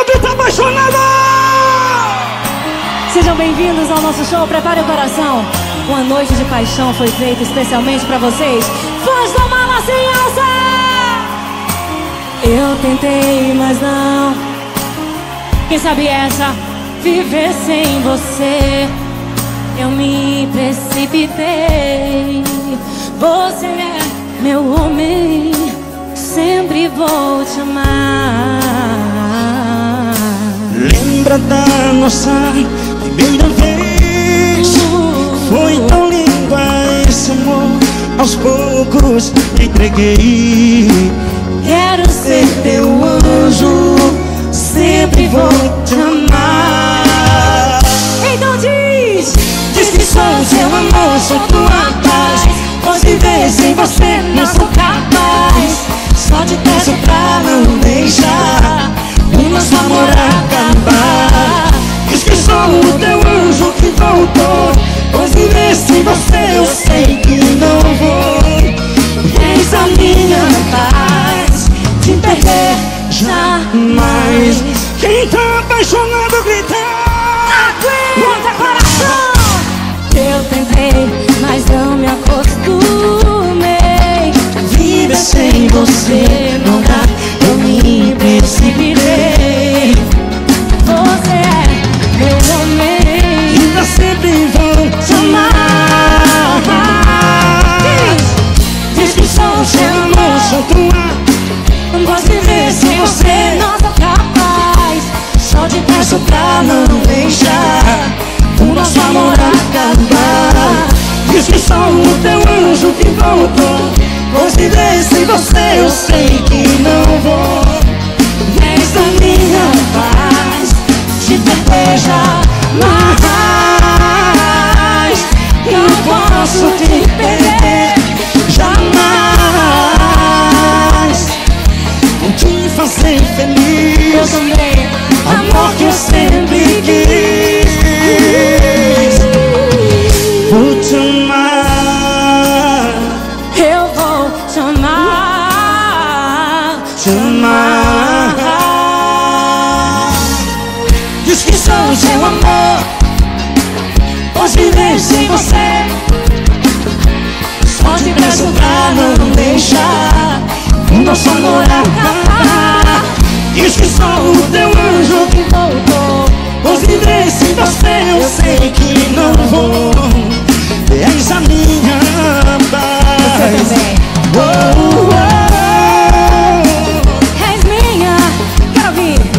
o que tá apaixonado! Sejam bem-vindos ao nosso show. Prepare o coração. Uma noite de paixão foi feita especialmente pra vocês, fãs do Mala Sem Alça! Eu tentei, mas não. Quem sabe essa? Viver sem você. Eu me precipitei. Você é meu homem. Sempre vou te amar. Lembra da nossa primeira vez? Foi tão linda esse amor. Aos poucos me entreguei. Quero ser teu anjo. Sempre vou te amar. Então diz que sou seu amor, sou tua paz. Pois viver sem você não sou capaz. Só te peço pra não deixar o nosso amor acabar. Diz que sou o teu anjo que voltou. Pois viver sem você eu sei que não vou. És a minha paz. Te perder jamais. Quem tá apaixonado grita. Aguenta, coração! Eu tentei, mas não me acostumei. Viver sem você não dá. Eu me precipitei. Você é meu homem. Ainda sempre vou te amar. Diz que sou seu amor, Sou tua. não posso viver sem você, não sou capaz. Só te peço pra não deixar o nosso amor acabar. Diz que sou o teu anjo que voltou. Pois viver sem você eu sei que não vou. És a minha paz. Te perder jamais. Eu não posso te perder Jamais vou te fazer Eu feliz. também. Amor que eu sempre quis. Vou te amar. Eu vou te amar. Te amar. Diz que sou o seu amor. Posso viver sem você. Só te peço pra não deixar o nosso amor acabar. Diz que sou o teu anjo que voltou. Pois viver sem você eu sei que não vou. És a minha paz. Você também. Oh,